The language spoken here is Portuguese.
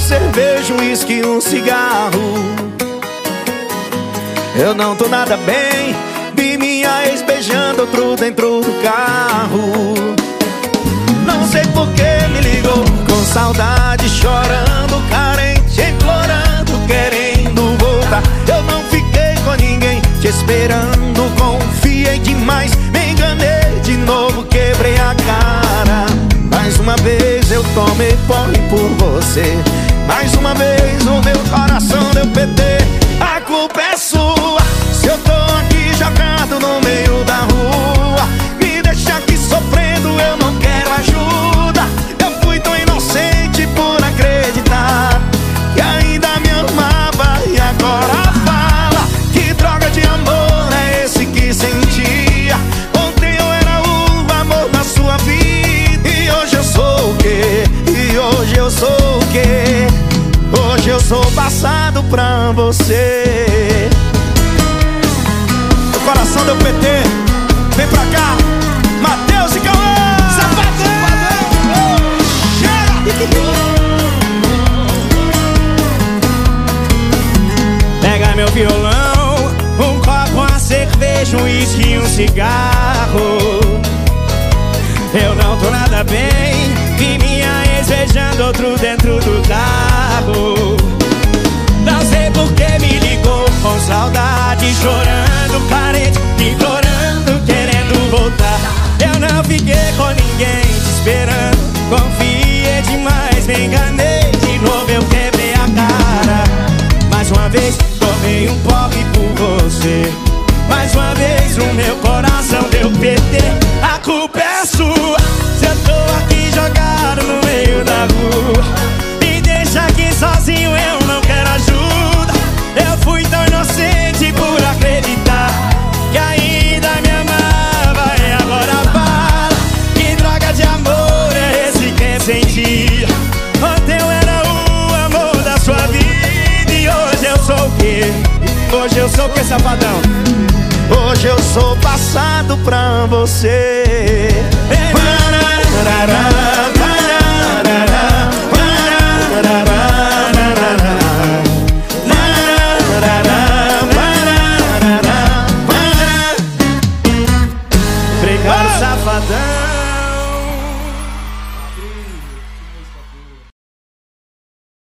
cerveja, um uísque, um cigarro. Eu não tô nada bem, vi minha ex beijando outro dentro do carro. Não sei por que me ligou, com saudade, chorando, carente, implorando, querendo voltar. Eu não fiquei com ninguém, te esperando, confiei demais, me enganei de novo, quebrei a cara. Mais uma vez eu tomei porre por você, mais uma vez o meu coração deu PT. A culpa é sua, se eu tô aqui jogado no meio da rua. Me deixa aqui sofrendo, eu não quero ajuda. Eu fui tão inocente por acreditar que ainda me amava, e agora fala que droga de amor é esse que sentia. Ontem eu era o amor da sua vida, e hoje eu sou o quê? E hoje eu sou o quê? Hoje eu sou passado pra você. O coração deu PT, vem pra cá, Matheus e Cauã. Safadão! Pega meu violão, um copo, uma cerveja, um uísque e um cigarro. Eu não tô nada bem, vi minha ex beijando outro dentro do carro. Não sei por que me ligou, com saudade, chorando, carente, implorando, querendo voltar. Eu não fiquei com ninguém, te esperando, confiei demais, me enganei de novo, eu quebrei a cara. Mais uma vez tomei um porre por você, mais uma vez o meu coração deu PT. A culpa é sua, se eu tô aqui jogado no meio da rua. Me deixa aqui sozinho, eu não quero ajuda. Eu fui tão inocente por acreditar que ainda me amava, e agora fala que droga de amor é esse que sentia. Ontem eu era o amor da sua vida, e hoje eu sou o quê? Hoje eu sou o que, safadão? Hoje eu sou passado pra você.